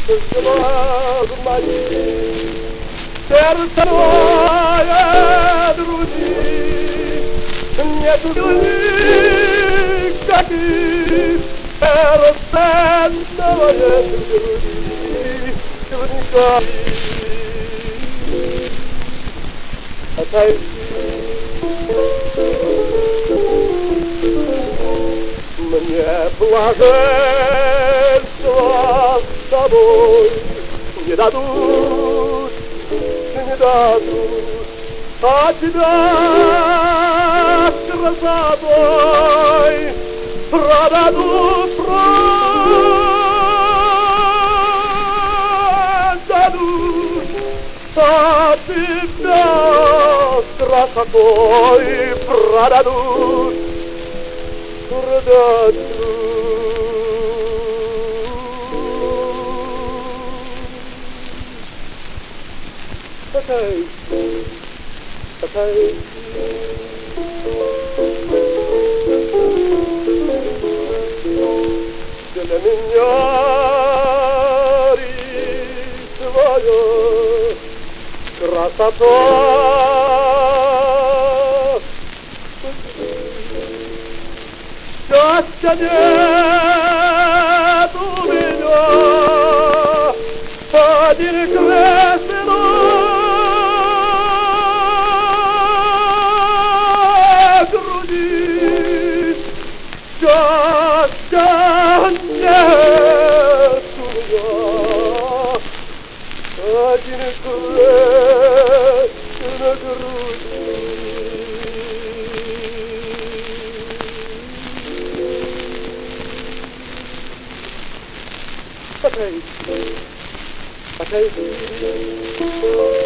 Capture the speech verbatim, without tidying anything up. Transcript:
взяла в мои сердце моя груди, нету никаких эротенного груди, никаких. Отойди, мне блаженства с тобой не дадут, не дадут, а тебя с красотой продадут, продадут, а тебя с красотой продадут, продадут. Отойди, отойди. Для меня рисовая красота. Счастья нет у меня, один крестный груди. Счастья нет у меня, один крест на груди. Отойди, отойди.